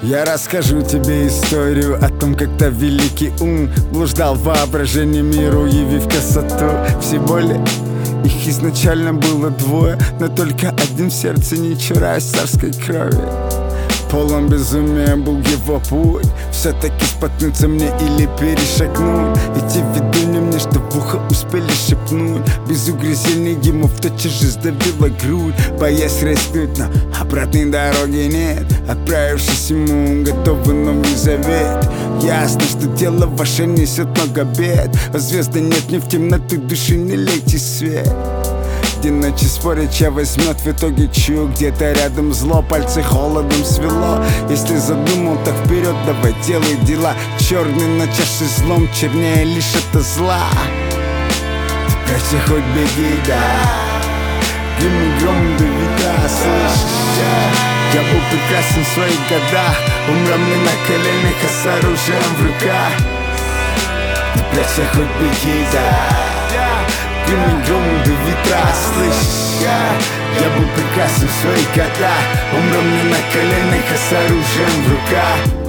Я расскажу тебе историю о том, как то великий ум блуждал в воображении миру, явив красоту. Все боли их изначально было двое, но только один в сердце, не чураясь царской крови. Полон безумия был его путь, все-таки споткнуться мне или перешагнуть. Эти видения мне что в ухо успели шепнуть. Без угрызений ему тотчас же сдавила грудь, боясь рискнуть, но обратной дороги нет. Отправившись ему, готовый новый завет. Ясно, что дело ваше несет много бед, а звезды нет, не в темноту души не лейте свет. День ночи спорят, чья возьмет в итоге чью. Где-то рядом зло, пальцы холодом свело. Если задумал, так вперед, давай делай дела. Черный на чаше злом, чернее лишь это зла. Ты прячься, хоть беги, да. Гимн гром до ветра, слышишь? Я был прекрасен в своих годах, умрамлен на коленях, а с оружием в руках. Ты прячься, хоть беги, да. Гимн гром до ветра, слышишь? Я был прекрасен в своих годах, умрем не на коленях, а с оружием в руках.